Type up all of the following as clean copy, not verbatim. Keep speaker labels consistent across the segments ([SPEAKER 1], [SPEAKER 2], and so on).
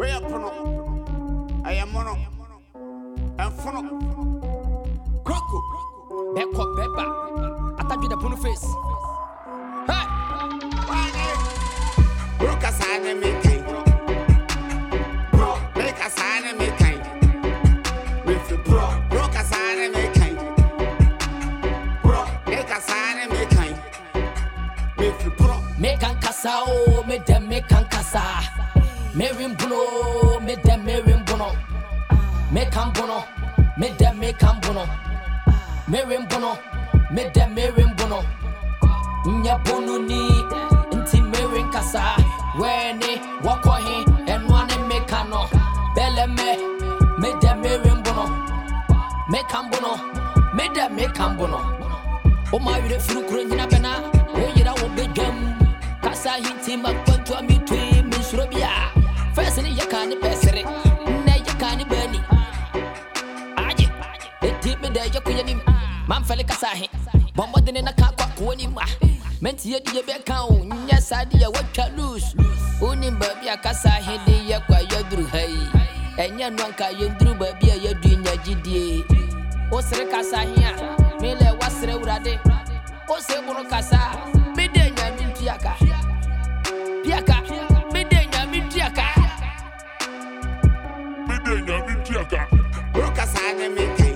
[SPEAKER 1] Where Pono? I am Mono and Fono. Croco,
[SPEAKER 2] Becko Beba. Attack you the Pono face. Hey!
[SPEAKER 1] Broke a sign and make it. Make a sign and make it. With the broke a sign and make it. Make a sign and make it. With the
[SPEAKER 2] make an cassa, oh, make them make an cassa. Merin Bono, make them Merin Bono. Make am Bono, make them make am Bono. Merin Bono, make them Merin Bono. Nya Bono ni, inti Merin Cassa. When they walk on him and one make a no. Belle me, make them Merin Bono. Make am Bono, make them make am Bono. Oh, my beautiful Green Bena, oh, you don't be gum. Cassa hit him up to me to Miss Robia. First, you can't pass it. Now you can't burn it. Aye, they tip me there, you couldn't. Manfella Cassahi, bombarding in a car, Quanima. Meant you be a count. Yes, I did what can lose. Only baby a Cassahi, the Yakwa drew hay. And young Wanka, you drew baby, you're doing your GDA. What's the Cassahia? Mele was the Rade. What's the Borocasa? Midenya Mintiaka. Piaka, Midenya Mintiaka.
[SPEAKER 1] broke a sign and make it.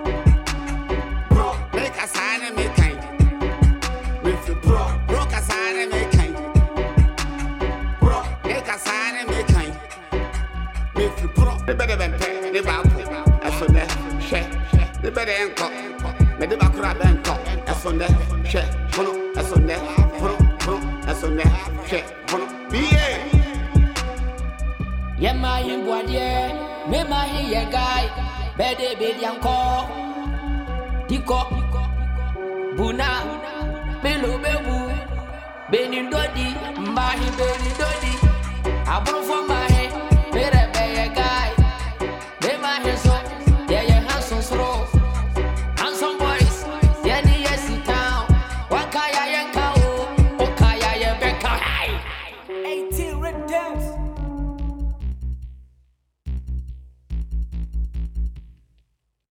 [SPEAKER 1] Make a sign and make it. With the broke a sign and make it. Make a sign and make it. With the the better than pay the Baku. As on that, share the better and cock. Made the Bakura Bangkok. As on that, share, follow, as on that, follow, as on that, share, follow. BA.
[SPEAKER 2] Yema Yimboye, Mema here guy, Bede Bedianco, Diko, Buna, Belu Bebu, Benin Dodi, Mahi Beni Dodi, Abro from